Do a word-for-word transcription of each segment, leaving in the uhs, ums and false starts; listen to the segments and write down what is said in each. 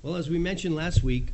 Well, as we mentioned last week,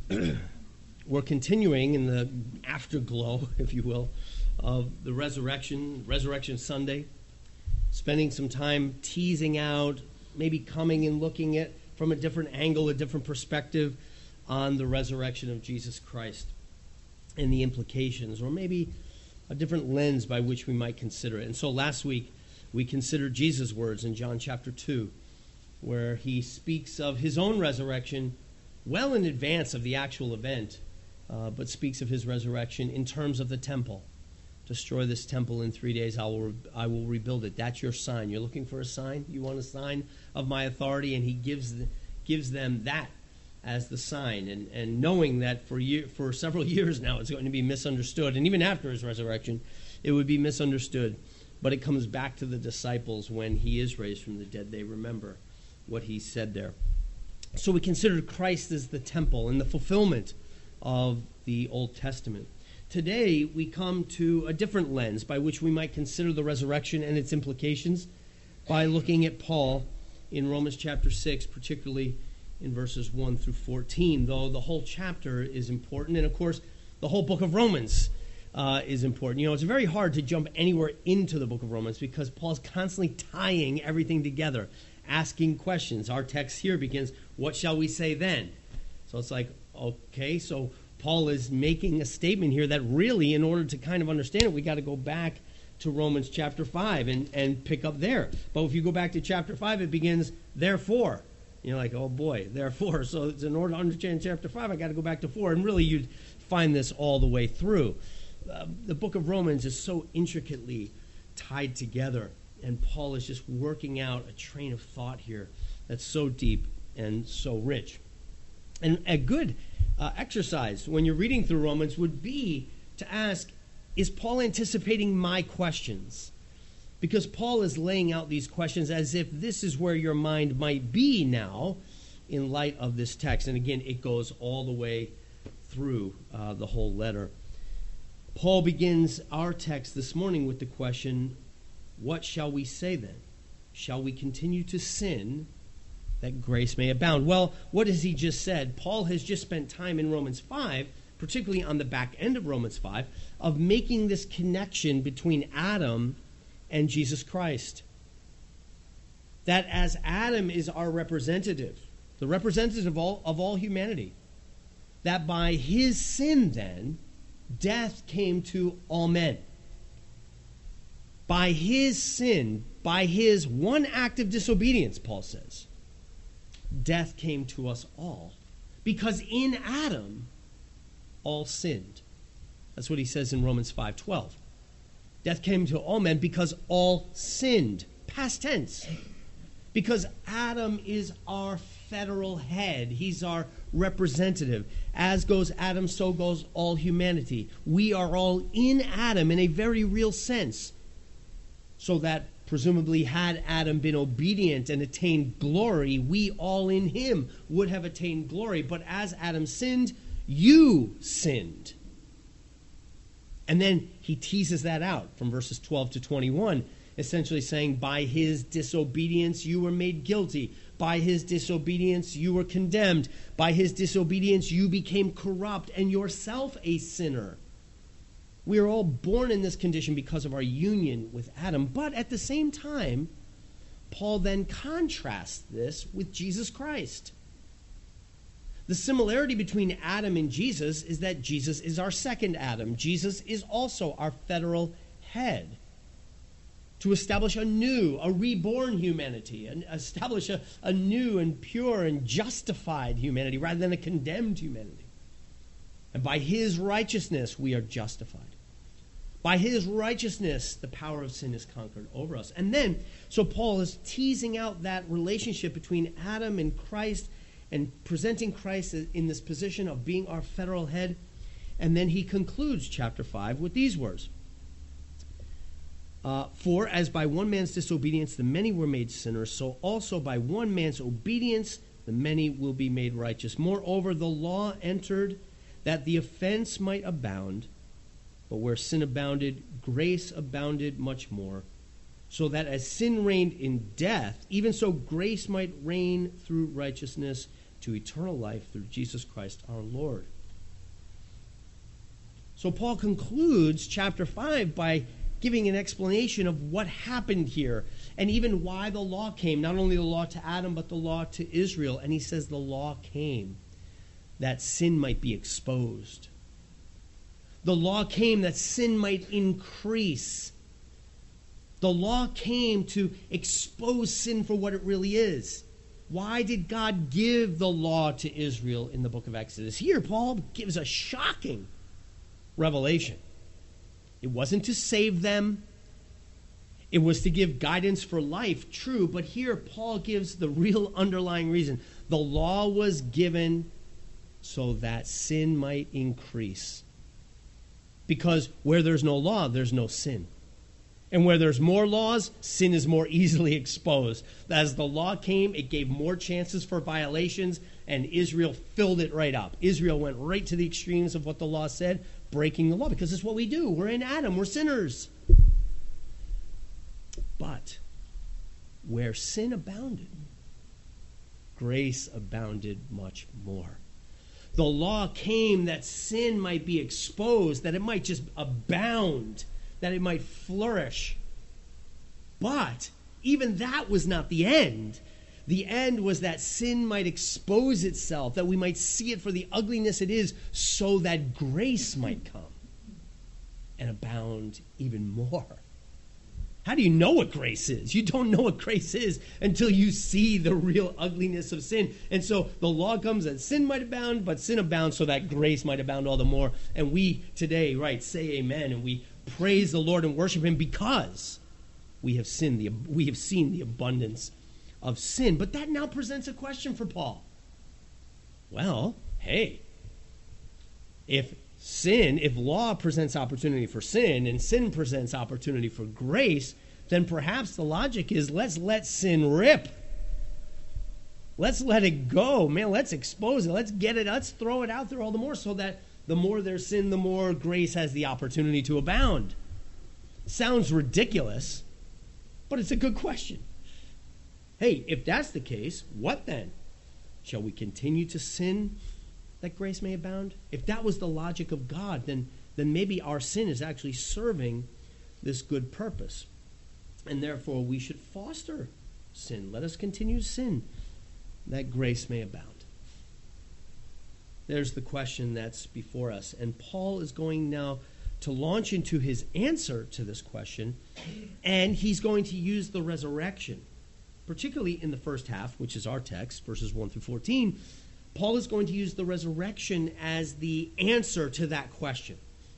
we're continuing in the afterglow, if you will, of the resurrection, Resurrection Sunday, spending some time teasing out, maybe coming and looking at from a different angle, a different perspective on the resurrection of Jesus Christ and the implications, or maybe a different lens by which we might consider it. And so last week, we considered Jesus' words in John chapter two, where he speaks of his own resurrection well in advance of the actual event, uh, but speaks of his resurrection in terms of the temple. Destroy this temple in three days, I will, re- I will rebuild it. That's your sign. You're looking for a sign? You want a sign of my authority? And he gives the, gives them that as the sign. And, and knowing that for year, for several years now it's going to be misunderstood. And even after his resurrection, it would be misunderstood. But it comes back to the disciples when he is raised from the dead. They remember what he said there. So we considered Christ as the temple and the fulfillment of the Old Testament. Today, we come to a different lens by which we might consider the resurrection and its implications by looking at Paul in Romans chapter six, particularly in verses one through fourteen, though the whole chapter is important. And, of course, the whole book of Romans uh, is important. You know, it's very hard to jump anywhere into the book of Romans because Paul's constantly tying everything together, asking questions. Our text here begins, what shall we say then? So it's like, okay, so Paul is making a statement here that really, in order to kind of understand it, we got to go back to Romans chapter five and, and pick up there. But if you go back to chapter five, it begins, therefore. You're like, oh boy, therefore. So it's in order to understand chapter five, I got to go back to four. And really, you'd find this all the way through. Uh, the book of Romans is so intricately tied together. And Paul is just working out a train of thought here that's so deep and so rich. And a good uh, exercise when you're reading through Romans would be to ask, is Paul anticipating my questions? Because Paul is laying out these questions as if this is where your mind might be now in light of this text. And again, it goes all the way through uh, the whole letter. Paul begins our text this morning with the question, what shall we say then? Shall we continue to sin that grace may abound? Well, what has he just said? Paul has just spent time in Romans five, particularly on the back end of Romans five, of making this connection between Adam and Jesus Christ. That as Adam is our representative, the representative of all, of all humanity, that by his sin then, death came to all men. By his sin, by his one act of disobedience, Paul says, death came to us all. Because in Adam, all sinned. That's what he says in Romans five twelve. Death came to all men because all sinned. Past tense. Because Adam is our federal head. He's our representative. As goes Adam, so goes all humanity. We are all in Adam in a very real sense. So that presumably had Adam been obedient and attained glory, we all in him would have attained glory. But as Adam sinned, you sinned. And then he teases that out from verses twelve to twenty-one, essentially saying, by his disobedience you were made guilty. By his disobedience you were condemned. By his disobedience you became corrupt and yourself a sinner. We are all born in this condition because of our union with Adam. But at the same time, Paul then contrasts this with Jesus Christ. The similarity between Adam and Jesus is that Jesus is our second Adam. Jesus is also our federal head. To establish a new, a reborn humanity, and establish a, a new and pure and justified humanity rather than a condemned humanity. And by his righteousness we are justified. By his righteousness, the power of sin is conquered over us. And then, so Paul is teasing out that relationship between Adam and Christ and presenting Christ in this position of being our federal head. And then he concludes chapter five with these words. Uh, For as by one man's disobedience the many were made sinners, so also by one man's obedience the many will be made righteous. Moreover, the law entered that the offense might abound, but where sin abounded, grace abounded much more, so that as sin reigned in death, even so grace might reign through righteousness to eternal life through Jesus Christ our Lord. So Paul concludes chapter five by giving an explanation of what happened here and even why the law came, not only the law to Adam, but the law to Israel. And he says the law came that sin might be exposed. The law came that sin might increase. The law came to expose sin for what it really is. Why did God give the law to Israel in the book of Exodus? Here, Paul gives a shocking revelation. It wasn't to save them. It was to give guidance for life, true, but here Paul gives the real underlying reason. The law was given so that sin might increase. Because where there's no law, there's no sin. And where there's more laws, sin is more easily exposed. As the law came, it gave more chances for violations, and Israel filled it right up. Israel went right to the extremes of what the law said, breaking the law, because it's what we do. We're in Adam. We're sinners. But where sin abounded, grace abounded much more. The law came that sin might be exposed, that it might just abound, that it might flourish. But even that was not the end. The end was that sin might expose itself, that we might see it for the ugliness it is, so that grace might come and abound even more. How do you know what grace is? You don't know what grace is until you see the real ugliness of sin. And so the law comes that sin might abound, but sin abounds so that grace might abound all the more. And we today, right, say amen, and we praise the Lord and worship him because we have sinned, the, we have seen the abundance of sin. But that now presents a question for Paul. Well, hey, if sin, if law presents opportunity for sin and sin presents opportunity for grace, then perhaps the logic is let's let sin rip. Let's let it go. Man, let's expose it. Let's get it. Let's throw it out there all the more so that the more there's sin, the more grace has the opportunity to abound. Sounds ridiculous, but it's a good question. Hey, if that's the case, what then? Shall we continue to sin that grace may abound? If that was the logic of God, then, then maybe our sin is actually serving this good purpose. And therefore, we should foster sin. Let us continue to sin that grace may abound. There's the question that's before us. And Paul is going now to launch into his answer to this question, and he's going to use the resurrection, particularly in the first half, which is our text, verses one through fourteen. Paul is going to use the resurrection as the answer to that question.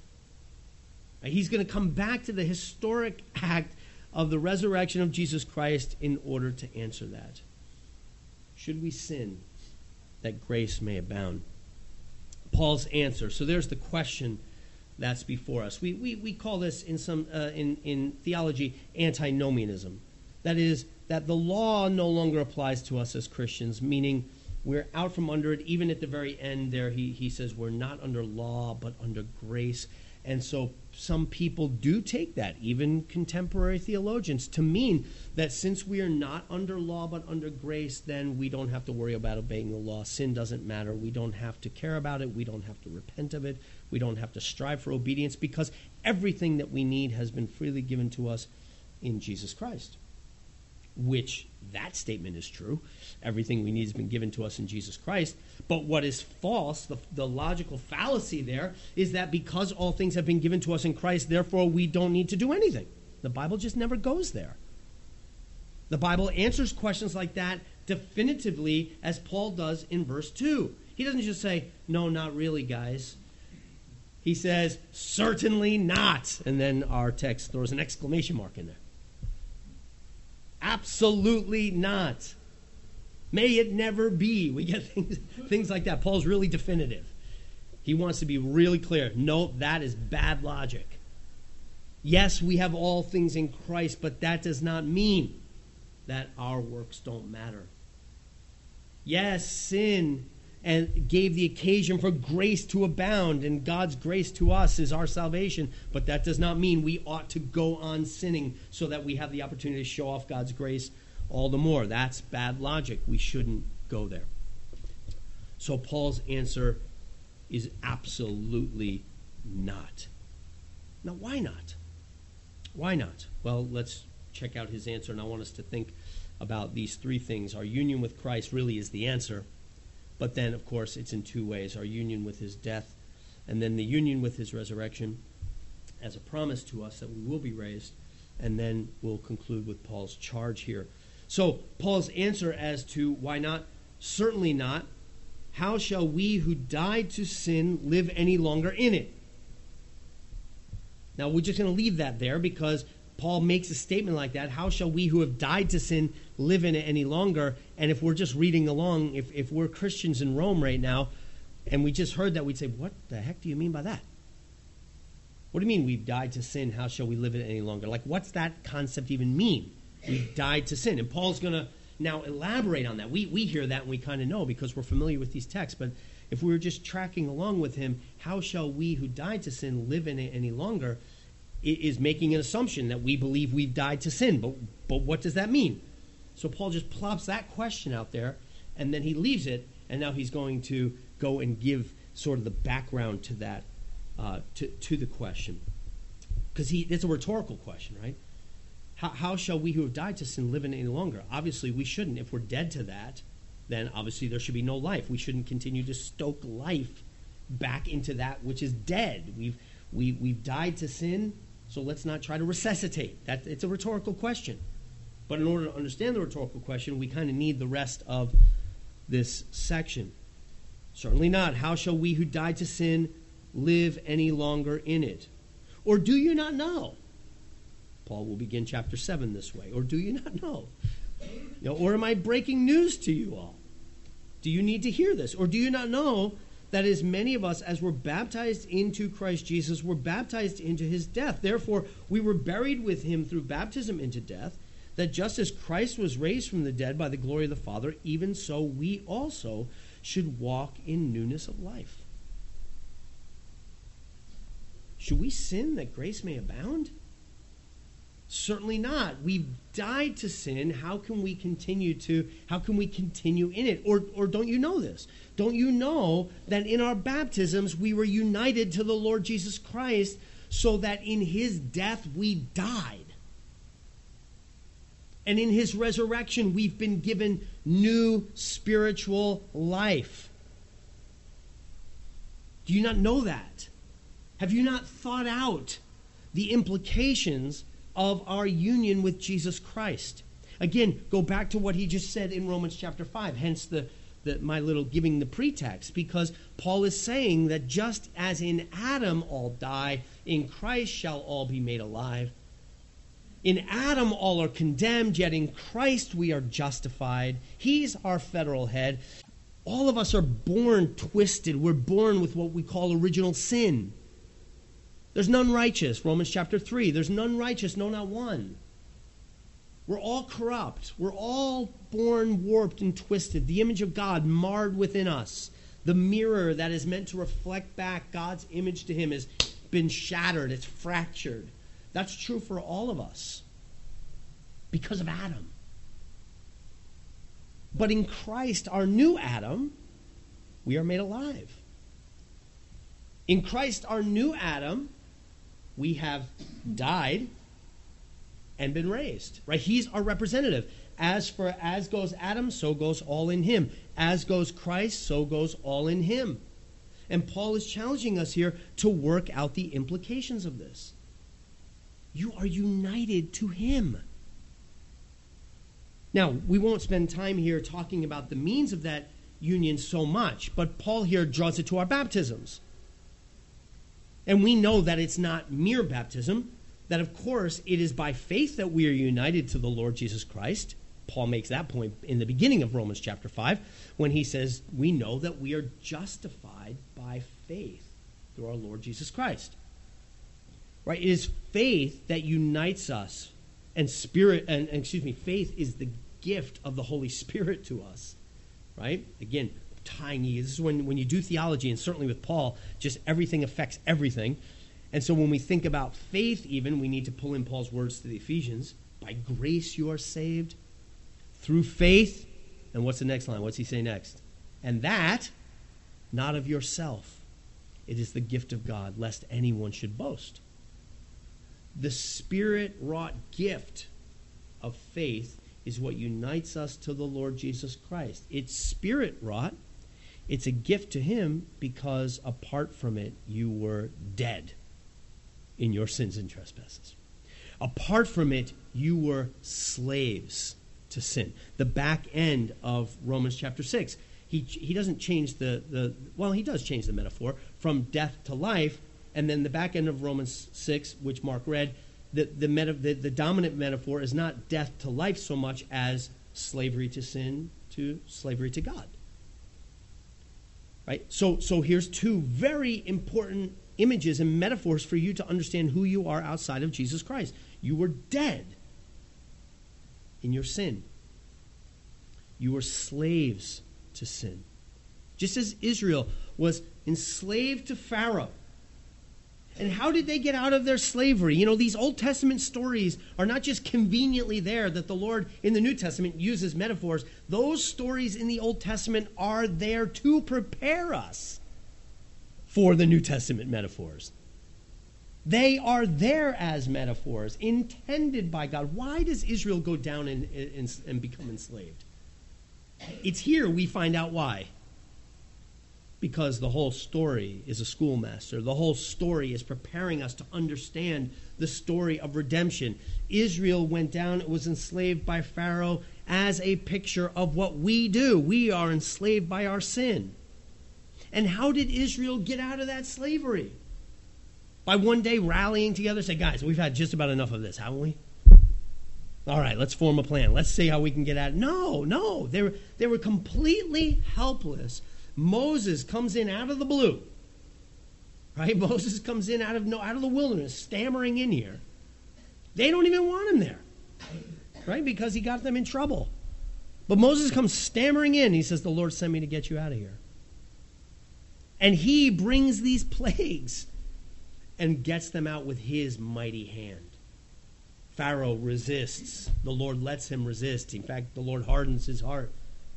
He's going to come back to the historic act of the resurrection of Jesus Christ in order to answer that. Should we sin that grace may abound? Paul's answer. So there's the question that's before us. We we, we call this in some uh, in in theology antinomianism. That is, that the law no longer applies to us as Christians, meaning we're out from under it. Even at the very end there, he, he says we're not under law, but under grace. And so some people do take that, even contemporary theologians, to mean that since we are not under law, but under grace, then we don't have to worry about obeying the law. Sin doesn't matter. We don't have to care about it. We don't have to repent of it. We don't have to strive for obedience because everything that we need has been freely given to us in Jesus Christ. Which, that statement is true. Everything we need has been given to us in Jesus Christ. But what is false, the, the logical fallacy there, is that because all things have been given to us in Christ, therefore we don't need to do anything. The Bible just never goes there. The Bible answers questions like that definitively, as Paul does in verse two. He doesn't just say, no, not really, guys. He says, certainly not. And then our text throws an exclamation mark in there. Absolutely not. May it never be. We get things, things like that. Paul's really definitive. He wants to be really clear. No, that is bad logic. Yes, we have all things in Christ, but that does not mean that our works don't matter. Yes, sin and gave the occasion for grace to abound, and God's grace to us is our salvation, but that does not mean we ought to go on sinning so that we have the opportunity to show off God's grace all the more. That's bad logic. We shouldn't go there. So Paul's answer is absolutely not. Now, why not? Why not? Well, let's check out his answer, and I want us to think about these three things. Our union with Christ really is the answer, but then, of course, it's in two ways. Our union with his death, and then the union with his resurrection as a promise to us that we will be raised, and then we'll conclude with Paul's charge here. So, Paul's answer as to why not, certainly not. How shall we who died to sin live any longer in it? Now, we're just going to leave that there because Paul makes a statement like that. How shall we who have died to sin live in it any longer? And if we're just reading along, if, if we're Christians in Rome right now, and we just heard that, we'd say, what the heck do you mean by that? What do you mean we've died to sin? How shall we live in it any longer? Like, what's that concept even mean? We've died to sin. And Paul's going to now elaborate on that. We, we hear that and we kind of know because we're familiar with these texts. But if we were just tracking along with him, how shall we who died to sin live in it any longer? It is making an assumption that we believe we've died to sin. But, but what does that mean? So Paul just plops that question out there, and then he leaves it, and now he's going to go and give sort of the background to that, uh, to, to the question. Because he it's a rhetorical question, right? How, how shall we who have died to sin live in it any longer? Obviously, we shouldn't. If we're dead to that, then obviously there should be no life. We shouldn't continue to stoke life back into that which is dead. We've we, we've died to sin, so let's not try to resuscitate. That, it's a rhetorical question. But in order to understand the rhetorical question, we kind of need the rest of this section. Certainly not. How shall we who died to sin live any longer in it? Or do you not know? Paul will begin chapter seven this way. Or do you not know? You know, or am I breaking news to you all? Do you need to hear this? Or do you not know that as many of us as were baptized into Christ Jesus were baptized into his death? Therefore, we were buried with him through baptism into death, that just as Christ was raised from the dead by the glory of the Father, even so we also should walk in newness of life. Should we sin that grace may abound? Certainly not. We've died to sin. How can we continue to, how can we continue in it? Or, or don't you know this? Don't you know that in our baptisms we were united to the Lord Jesus Christ so that in his death we died? And in his resurrection we've been given new spiritual life. Do you not know that? Have you not thought out the implications of our union with Jesus Christ? Again, go back to what he just said in Romans chapter five, hence the, the my little giving the pretext, because Paul is saying that just as in Adam all die, in Christ shall all be made alive. In Adam all are condemned, yet in Christ we are justified. He's our federal head. All of us are born twisted. We're born with what we call original sin. There's none righteous, Romans chapter three. There's none righteous, no, not one. We're all corrupt. We're all born warped and twisted. The image of God marred within us. The mirror that is meant to reflect back God's image to him has been shattered. It's fractured. That's true for all of us because of Adam. But in Christ, our new Adam, we are made alive. In Christ, our new Adam, we have died and been raised. Right? He's our representative. As for as goes Adam, so goes all in him. As goes Christ, so goes all in him. And Paul is challenging us here to work out the implications of this. You are united to him. Now, we won't spend time here talking about the means of that union so much, but Paul here draws it to our baptisms. And we know that it's not mere baptism, that of course it is by faith that we are united to the Lord Jesus Christ. Paul makes that point in the beginning of Romans chapter five when he says we know that we are justified by faith through our Lord Jesus Christ. Right? It is faith that unites us, and spirit, and, and excuse me, faith is the gift of the Holy Spirit to us. Right? Again, tiny. This is when, when you do theology, and certainly with Paul, just everything affects everything. And so when we think about faith even, we need to pull in Paul's words to the Ephesians. By grace you are saved through faith. And what's the next line? What's he say next? And that not of yourself. It is the gift of God, lest anyone should boast. The Spirit-wrought gift of faith is what unites us to the Lord Jesus Christ. It's Spirit-wrought. It's a gift to him because apart from it, you were dead in your sins and trespasses. Apart from it, you were slaves to sin. The back end of Romans chapter six. He, he doesn't change the, the, well, he does change the metaphor from death to life. And then the back end of Romans six, which Mark read, the, the, meta, the, the dominant metaphor is not death to life so much as slavery to sin to slavery to God. Right? So, so here's two very important images and metaphors for you to understand who you are outside of Jesus Christ. You were dead in your sin. You were slaves to sin. Just as Israel was enslaved to Pharaoh. And how did they get out of their slavery? You know, these Old Testament stories are not just conveniently there that the Lord in the New Testament uses metaphors. Those stories in the Old Testament are there to prepare us for the New Testament metaphors. They are there as metaphors intended by God. Why does Israel go down and, and, and become enslaved? It's here we find out why. Because the whole story is a schoolmaster. The whole story is preparing us to understand the story of redemption. Israel went down, it was enslaved by Pharaoh as a picture of what we do. We are enslaved by our sin. And how did Israel get out of that slavery? By one day rallying together, say, guys, we've had just about enough of this, haven't we? All right, let's form a plan. Let's see how we can get out. No, no, they were, they were completely helpless. Moses comes in out of the blue, right? Moses comes in out of no, out of the wilderness, stammering in here. They don't even want him there, right? Because he got them in trouble. But Moses comes stammering in. He says, the Lord sent me to get you out of here. And he brings these plagues and gets them out with his mighty hand. Pharaoh resists. The Lord lets him resist. In fact, the Lord hardens his heart,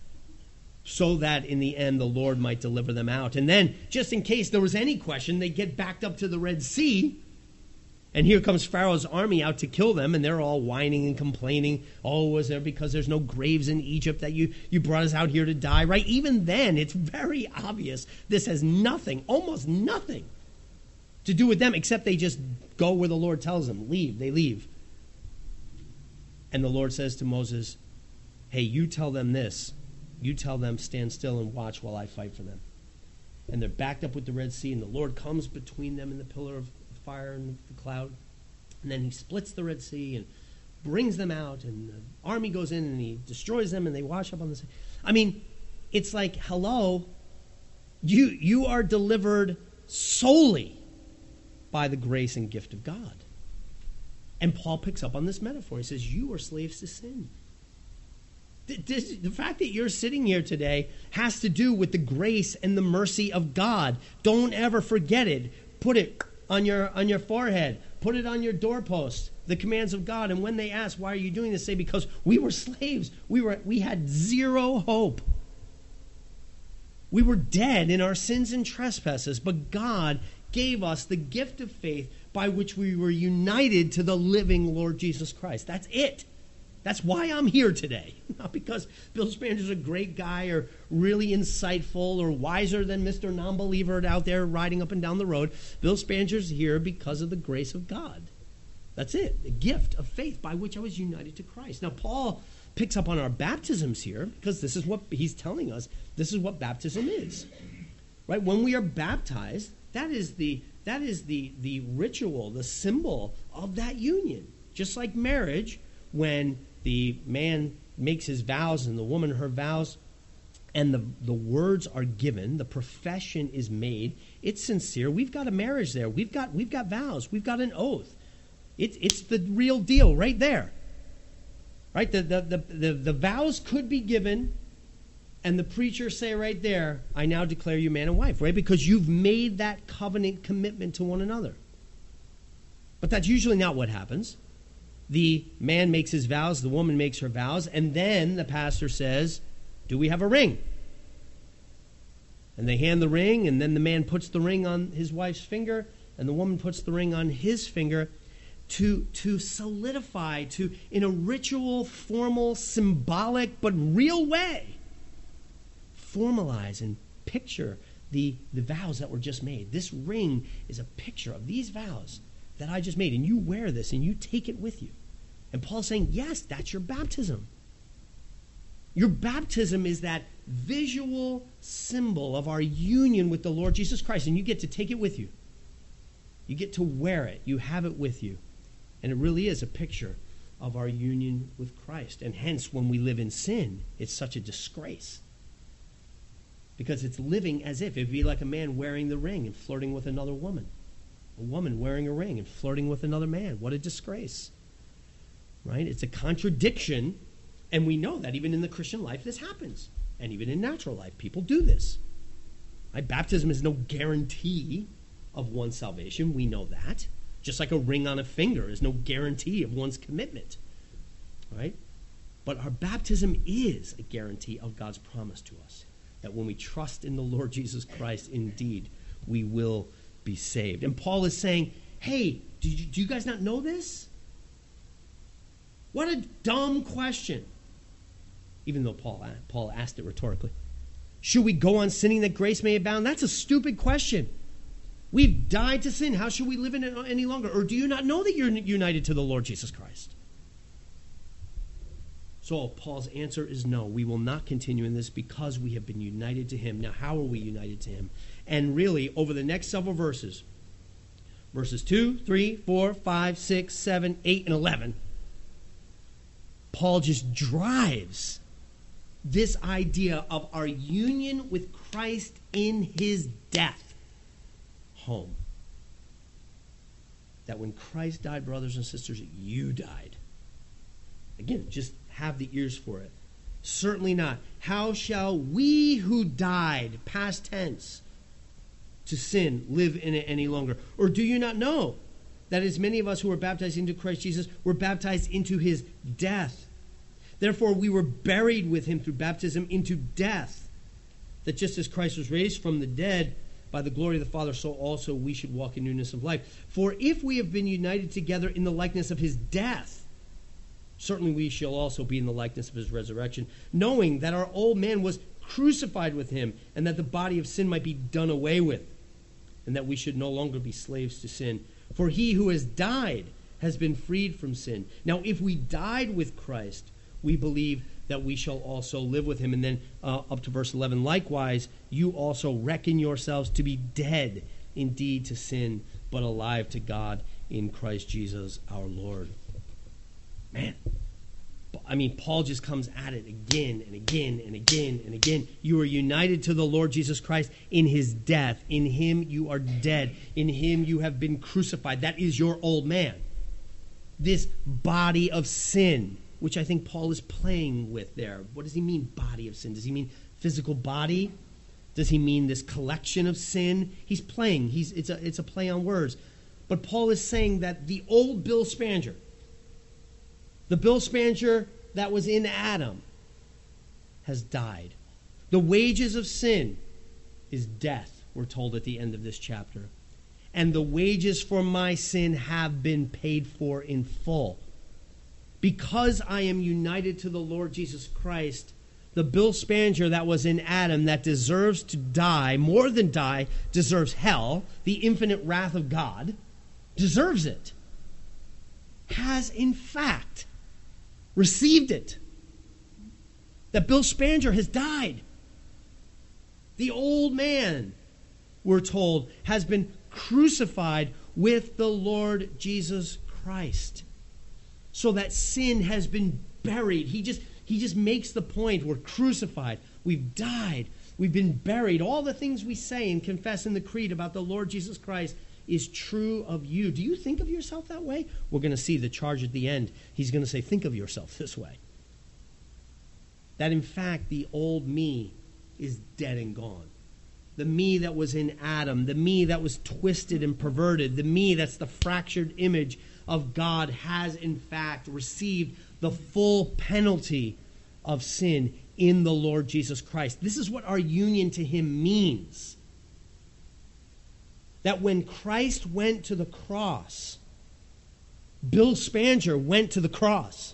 so that in the end the Lord might deliver them out. And then, just in case there was any question, they get backed up to the Red Sea. And here comes Pharaoh's army out to kill them, and they're all whining and complaining. Oh, was there because there's no graves in Egypt that you, you brought us out here to die, right? Even then, it's very obvious this has nothing, almost nothing, to do with them, except they just go where the Lord tells them. Leave. They leave. And the Lord says to Moses, hey, you tell them this. You tell them, stand still and watch while I fight for them. And they're backed up with the Red Sea, and the Lord comes between them in the pillar of fire and the cloud. And then he splits the Red Sea and brings them out, and the army goes in and he destroys them, and they wash up on the sea. I mean, it's like, hello, you, you are delivered solely by the grace and gift of God. And Paul picks up on this metaphor. He says, you are slaves to sin. This, the fact that you're sitting here today has to do with the grace and the mercy of God. Don't ever forget it. Put it on your on your forehead. Put it on your doorpost. The commands of God. And when they ask, why are you doing this? Say, because we were slaves. We were we had zero hope. We were dead in our sins and trespasses. But God gave us the gift of faith by which we were united to the living Lord Jesus Christ. That's it. That's why I'm here today. Not because Bill Spanger's a great guy or really insightful or wiser than Mister Non-Believer out there riding up and down the road. Bill Spanger's here because of the grace of God. That's it. The gift of faith by which I was united to Christ. Now, Paul picks up on our baptisms here because this is what he's telling us. This is what baptism is. Right? When we are baptized, that is the that is the, the ritual, the symbol of that union. Just like marriage, when the man makes his vows and the woman her vows, and the, the words are given, the profession is made, it's sincere. We've got a marriage there. We've got we've got vows. We've got an oath. It's it's the real deal right there. Right? The the, the, the the vows could be given, and the preacher say right there, I now declare you man and wife, right? Because you've made that covenant commitment to one another. But that's usually not what happens. The man makes his vows, the woman makes her vows, and then the pastor says, do we have a ring? And they hand the ring, and then the man puts the ring on his wife's finger, and the woman puts the ring on his finger to, to solidify, to, in a ritual, formal, symbolic, but real way, formalize and picture the, the vows that were just made. This ring is a picture of these vows that I just made, and you wear this, and you take it with you. And Paul's saying, yes, that's your baptism. Your baptism is that visual symbol of our union with the Lord Jesus Christ, and you get to take it with you. You get to wear it. You have it with you. And it really is a picture of our union with Christ. And hence, when we live in sin, it's such a disgrace. Because it's living as if. It would be like a man wearing the ring and flirting with another woman. A woman wearing a ring and flirting with another man. What a disgrace. Right? It's a contradiction. And we know that even in the Christian life, this happens. And even in natural life, people do this. Right? Baptism is no guarantee of one's salvation. We know that. Just like a ring on a finger is no guarantee of one's commitment. Right? But our baptism is a guarantee of God's promise to us. That when we trust in the Lord Jesus Christ, indeed, we will be saved. And Paul is saying, hey, do you, do you guys not know this? What a dumb question. Even though Paul, Paul asked it rhetorically. Should we go on sinning that grace may abound? That's a stupid question. We've died to sin. How should we live in it any longer? Or do you not know that you're united to the Lord Jesus Christ? So Paul's answer is no. We will not continue in this because we have been united to him. Now, how are we united to him? And really, over the next several verses, verses two, three, four, five, six, seven, eight, and eleven, Paul just drives this idea of our union with Christ in his death home. That when Christ died, brothers and sisters, you died. Again, just have the ears for it. Certainly not. How shall we who died, past tense, to sin, live in it any longer? Or do you not know that as many of us who were baptized into Christ Jesus were baptized into his death? Therefore, we were buried with him through baptism into death, that just as Christ was raised from the dead by the glory of the Father, so also we should walk in newness of life. For if we have been united together in the likeness of his death, certainly we shall also be in the likeness of his resurrection, knowing that our old man was crucified with him, and that the body of sin might be done away with, and that we should no longer be slaves to sin. For he who has died has been freed from sin. Now, if we died with Christ, we believe that we shall also live with him. And then uh, up to verse eleven, likewise, you also reckon yourselves to be dead indeed to sin, but alive to God in Christ Jesus our Lord. Man, I mean, Paul just comes at it again and again and again and again. You are united to the Lord Jesus Christ in his death. In him you are dead. In him you have been crucified. That is your old man. This body of sin, which I think Paul is playing with there. What does he mean, body of sin? Does he mean physical body? Does he mean this collection of sin? He's playing. He's, it's, a, it's a play on words. But Paul is saying that the old Bill Spanger, the Bill Spanger that was in Adam, has died. The wages of sin is death, we're told at the end of this chapter. And the wages for my sin have been paid for in full. Because I am united to the Lord Jesus Christ, the Bill Spanger that was in Adam that deserves to die, more than die, deserves hell, the infinite wrath of God, deserves it, has in fact received it. That Bill Spanger has died. The old man, we're told, has been crucified with the Lord Jesus Christ. So that sin has been buried. He just, he just makes the point. We're crucified. We've died. We've been buried. All the things we say and confess in the creed about the Lord Jesus Christ is true of you. Do you think of yourself that way? We're going to see the charge at the end. He's going to say, think of yourself this way. That in fact, the old me is dead and gone. The me that was in Adam, the me that was twisted and perverted, the me that's the fractured image of God has in fact received the full penalty of sin in the Lord Jesus Christ. This is what our union to him means. That when Christ went to the cross, Bill Spanger went to the cross.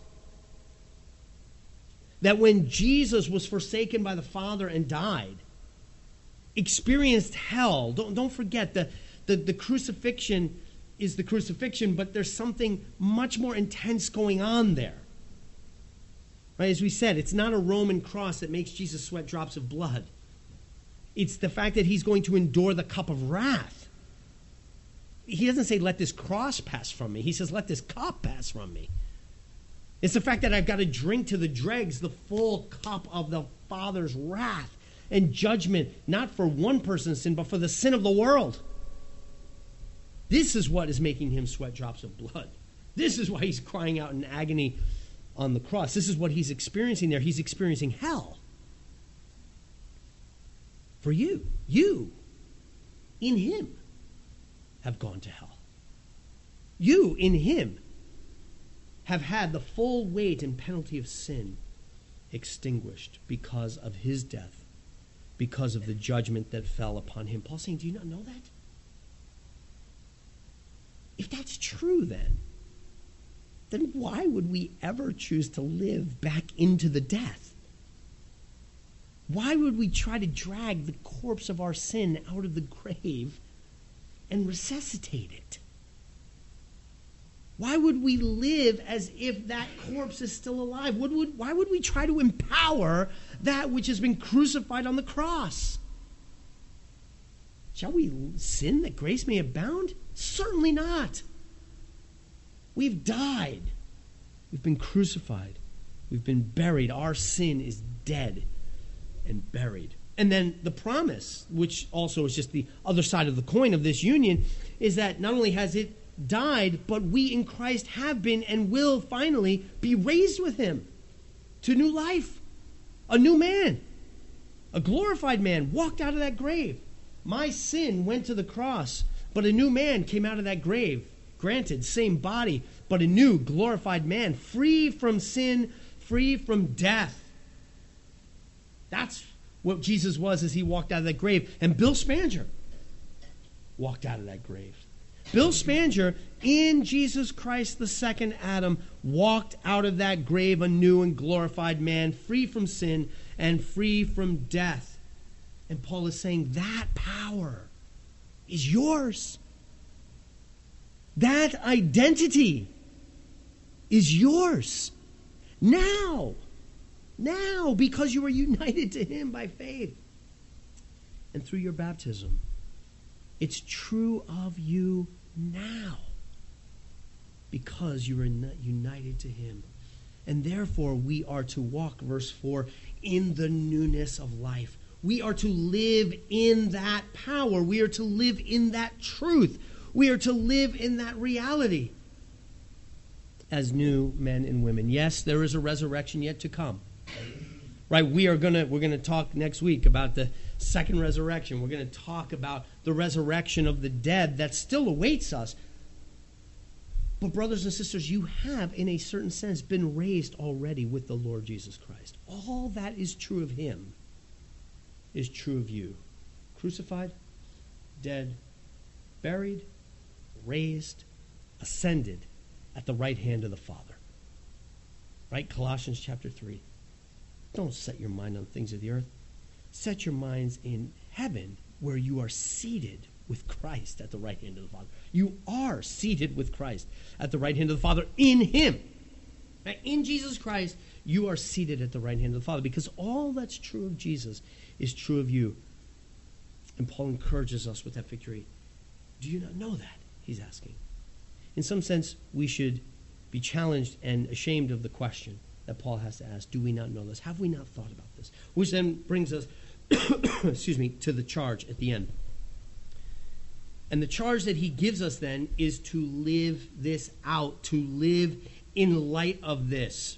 That when Jesus was forsaken by the Father and died, experienced hell. Don't, don't forget, the, the, the crucifixion is the crucifixion, but there's something much more intense going on there. Right? As we said, it's not a Roman cross that makes Jesus sweat drops of blood. It's the fact that he's going to endure the cup of wrath. He doesn't say, let this cross pass from me. He says, let this cup pass from me. It's the fact that I've got to drink to the dregs the full cup of the Father's wrath and judgment, not for one person's sin, but for the sin of the world. This is what is making him sweat drops of blood. This is why he's crying out in agony on the cross. This is what he's experiencing there. He's experiencing hell. For you, you, in him, have gone to hell. You, in him, have had the full weight and penalty of sin extinguished because of his death, because of the judgment that fell upon him. Paul's saying, do you not know that? If that's true, then, then why would we ever choose to live back into the death? Why would we try to drag the corpse of our sin out of the grave and resuscitate it? Why would we live as if that corpse is still alive? Would, would, why would we try to empower that which has been crucified on the cross? Shall we sin that grace may abound? Certainly not. We've died. We've been crucified. We've been buried. Our sin is dead and buried. And then the promise, which also is just the other side of the coin of this union, is that not only has it died, but we in Christ have been and will finally be raised with him to new life. A new man. A glorified man walked out of that grave. My sin went to the cross, but a new man came out of that grave. Granted, same body, but a new glorified man, free from sin, free from death. That's what Jesus was as he walked out of that grave. And Bill Spanger walked out of that grave. Bill Spanger, in Jesus Christ, the second Adam, walked out of that grave a new and glorified man, free from sin and free from death. And Paul is saying that power is yours. That identity is yours now. Now, because you are united to him by faith and through your baptism. It's true of you now because you are united to him. And therefore we are to walk, verse four, in the newness of life. We are to live in that power. We are to live in that truth. We are to live in that reality as new men and women. Yes, there is a resurrection yet to come. Right? We are gonna we're gonna talk next week about the second resurrection. We're going to talk about the resurrection of the dead that still awaits us. But brothers and sisters, you have, in a certain sense, been raised already with the Lord Jesus Christ. All that is true of him is true of you. Crucified, dead, buried, raised, ascended at the right hand of the Father. Right? Colossians chapter three. Don't set your mind on things of the earth. Set your minds in heaven where you are seated with Christ at the right hand of the Father. You are seated with Christ at the right hand of the Father in him. Now, in Jesus Christ, you are seated at the right hand of the Father because all that's true of Jesus is true of you. And Paul encourages us with that victory. Do you not know that? He's asking. In some sense, we should be challenged and ashamed of the question that Paul has to ask. Do we not know this? Have we not thought about this? Which then brings us, excuse me, to the charge at the end. And the charge that he gives us then is to live this out, to live in light of this.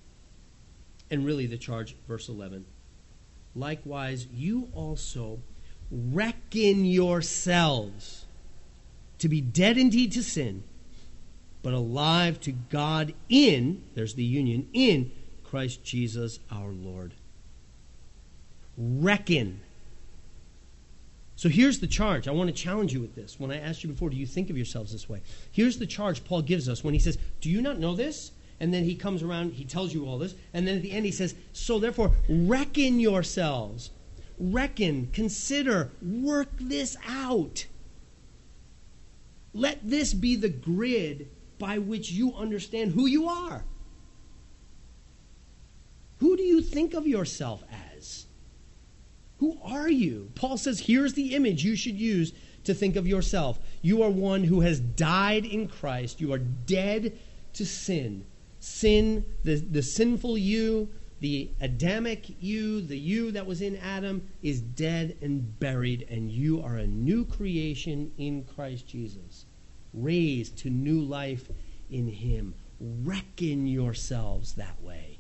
And really the charge, verse eleven. Likewise, you also reckon yourselves to be dead indeed to sin, but alive to God in, there's the union, in Christ Jesus our Lord. Reckon. So here's the charge. I want to challenge you with this. When I asked you before, do you think of yourselves this way? Here's the charge Paul gives us when he says, do you not know this? And then he comes around, he tells you all this. And then at the end he says, so therefore, reckon yourselves. Reckon, consider, work this out. Let this be the grid by which you understand who you are. Who do you think of yourself as? Who are you? Paul says, here's the image you should use to think of yourself. You are one who has died in Christ. You are dead to sin. Sin, the, the sinful you, the Adamic you, the you that was in Adam, is dead and buried, and you are a new creation in Christ Jesus, raised to new life in him. Reckon yourselves that way.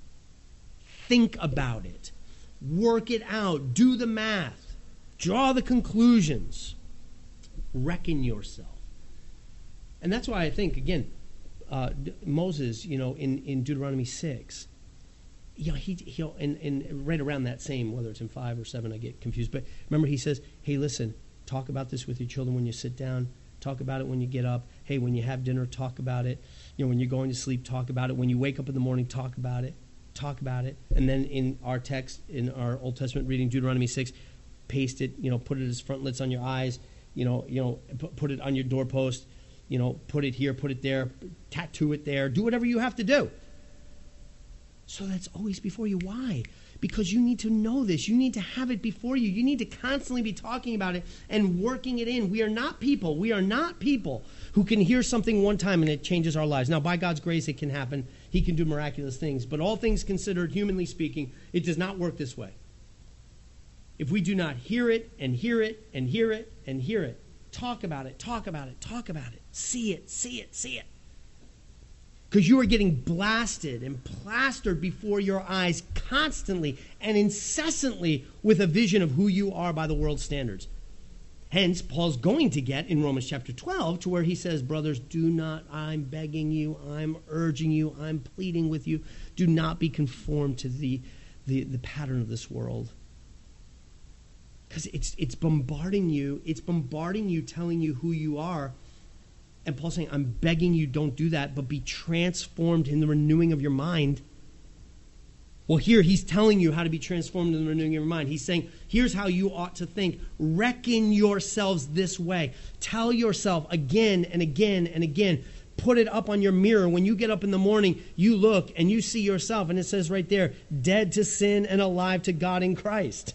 Think about it. Work it out. Do the math. Draw the conclusions. Reckon yourself. And that's why I think, again, uh, Moses, you know, in, in Deuteronomy six, you know, he, he and, and right around that same, whether it's in five or seven, I get confused. But remember, he says, hey, listen, talk about this with your children when you sit down. Talk about it when you get up. Hey, when you have dinner, talk about it. You know, when you're going to sleep, talk about it. When you wake up in the morning, talk about it. Talk about it. And then in our text, in our Old Testament reading, Deuteronomy six, paste it, you know, put it as frontlets on your eyes, you know, you know, put it on your doorpost, you know, put it here, put it there, tattoo it there, do whatever you have to do. So that's always before you. Why? Because you need to know this. You need to have it before you. You need to constantly be talking about it and working it in. We are not people. We are not people who can hear something one time and it changes our lives. Now, by God's grace, it can happen. He can do miraculous things. But all things considered, humanly speaking, it does not work this way. If we do not hear it and hear it and hear it and hear it, talk about it, talk about it, talk about it, see it, see it, see it. Because you are getting blasted and plastered before your eyes constantly and incessantly with a vision of who you are by the world's standards. Hence, Paul's going to get in Romans chapter twelve to where he says, brothers, do not, I'm begging you, I'm urging you, I'm pleading with you, do not be conformed to the, the, the pattern of this world. Because it's, it's bombarding you, it's bombarding you, telling you who you are. And Paul's saying, I'm begging you, don't do that, but be transformed in the renewing of your mind. Well, here he's telling you how to be transformed in the renewing of your mind. He's saying, here's how you ought to think. Reckon yourselves this way. Tell yourself again and again and again. Put it up on your mirror. When you get up in the morning, you look and you see yourself, and it says right there, dead to sin and alive to God in Christ.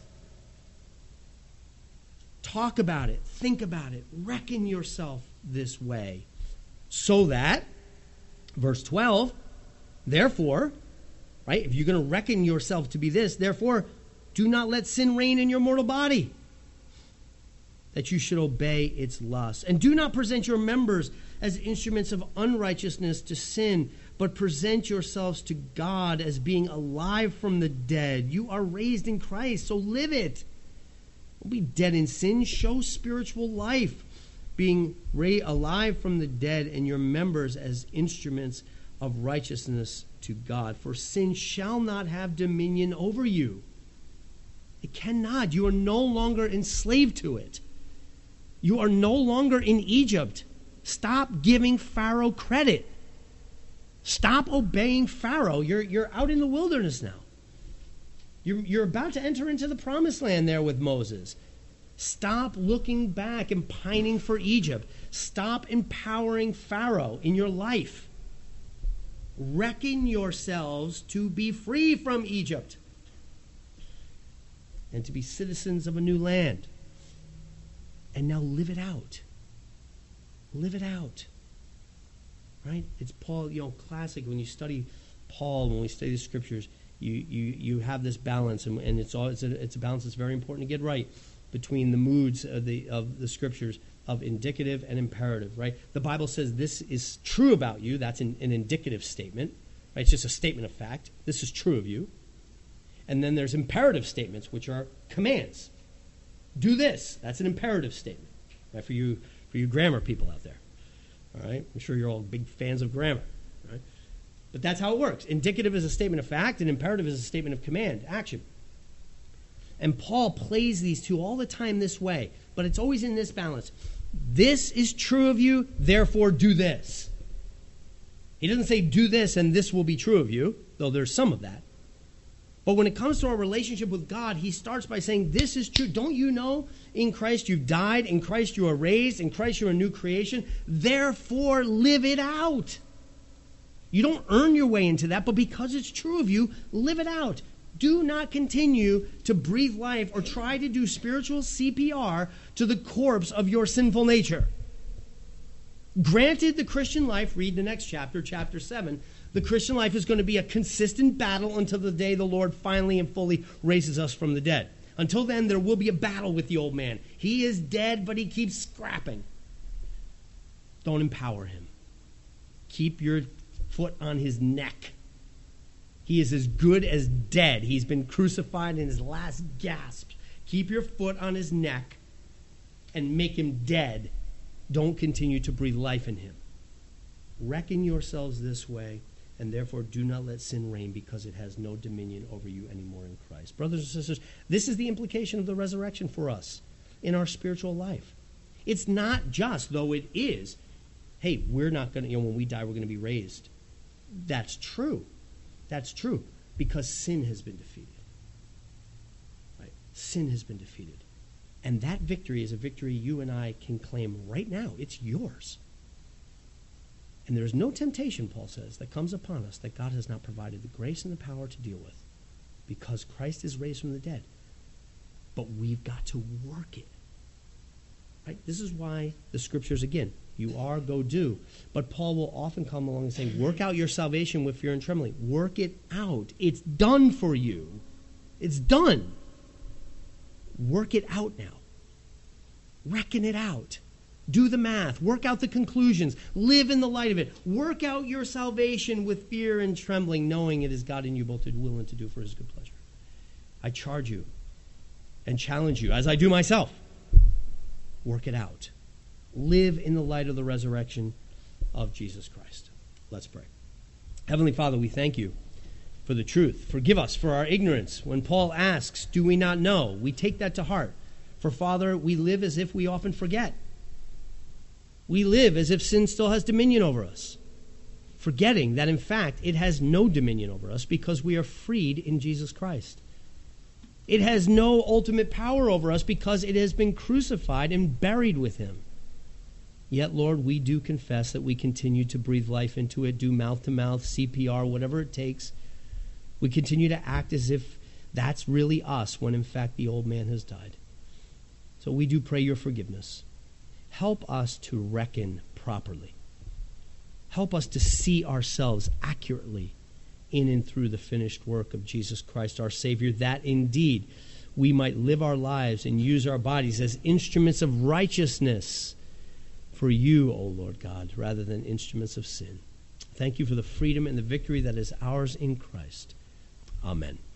Talk about it. Think about it. Reckon yourself this way. So that, verse twelve, therefore, right, if you're going to reckon yourself to be this, therefore, do not let sin reign in your mortal body, that you should obey its lusts. And do not present your members as instruments of unrighteousness to sin, but present yourselves to God as being alive from the dead. You are raised in Christ, so live it. Don't be dead in sin. Show spiritual life, being raised alive from the dead, and your members as instruments of righteousness to God. For sin shall not have dominion over you. It cannot. You are no longer enslaved to it. You are no longer in Egypt. Stop giving Pharaoh credit. Stop obeying Pharaoh. You're, you're out in the wilderness now. You're, you're about to enter into the promised land there with Moses. Stop looking back and pining for Egypt. Stop empowering Pharaoh in your life. Reckon yourselves to be free from Egypt and to be citizens of a new land. And now live it out. Live it out. Right? It's Paul, you know, classic when you study Paul, when we study the scriptures, you you, you have this balance, and, and it's all it's a, it's a balance that's very important to get right between the moods of the of the scriptures of indicative and imperative, right? The Bible says this is true about you. That's an, an indicative statement, right? It's just a statement of fact. This is true of you. And then there's imperative statements, which are commands. Do this. That's an imperative statement, right? For you, for you grammar people out there, all right? I'm sure you're all big fans of grammar, right? But that's how it works. Indicative is a statement of fact, and imperative is a statement of command, action. And Paul plays these two all the time this way, but it's always in this balance. This is true of you, therefore do this. He doesn't say do this and this will be true of you, though there's some of that. But when it comes to our relationship with God, he starts by saying, this is true. Don't you know in Christ you've died, in Christ you are raised, in Christ you're a new creation? Therefore, live it out. You don't earn your way into that, but because it's true of you, live it out. Do not continue to breathe life or try to do spiritual C P R to the corpse of your sinful nature. Granted, the Christian life, read the next chapter, chapter seven, the Christian life is going to be a consistent battle until the day the Lord finally and fully raises us from the dead. Until then, there will be a battle with the old man. He is dead, but he keeps scrapping. Don't empower him. Keep your foot on his neck. He is as good as dead. He's been crucified in his last gasp. Keep your foot on his neck and make him dead. Don't continue to breathe life in him. Reckon yourselves this way, and therefore do not let sin reign, because it has no dominion over you anymore in Christ. Brothers and sisters, this is the implication of the resurrection for us in our spiritual life. It's not just, though it is, hey, we're not going to, you know, when we die, we're going to be raised. That's true. That's true, because sin has been defeated. Right? Sin has been defeated. And that victory is a victory you and I can claim right now. It's yours. And there is no temptation, Paul says, that comes upon us that God has not provided the grace and the power to deal with, because Christ is raised from the dead. But we've got to work it. Right? This is why the scriptures, again, you are, go do. But Paul will often come along and say, work out your salvation with fear and trembling. Work it out. It's done for you. It's done. Work it out now. Reckon it out. Do the math. Work out the conclusions. Live in the light of it. Work out your salvation with fear and trembling, knowing it is God in you both to will and to do for his good pleasure. I charge you and challenge you, as I do myself. Work it out. Live in the light of the resurrection of Jesus Christ. Let's pray. Heavenly Father, we thank you for the truth. Forgive us for our ignorance. When Paul asks, do we not know? We take that to heart. For, Father, we live as if we often forget. We live as if sin still has dominion over us, forgetting that, in fact, it has no dominion over us because we are freed in Jesus Christ. It has no ultimate power over us because it has been crucified and buried with him. Yet, Lord, we do confess that we continue to breathe life into it, do mouth-to-mouth, C P R, whatever it takes. We continue to act as if that's really us when, in fact, the old man has died. So we do pray your forgiveness. Help us to reckon properly. Help us to see ourselves accurately in and through the finished work of Jesus Christ, our Savior, that indeed we might live our lives and use our bodies as instruments of righteousness for you, O Lord God, rather than instruments of sin. Thank you for the freedom and the victory that is ours in Christ. Amen.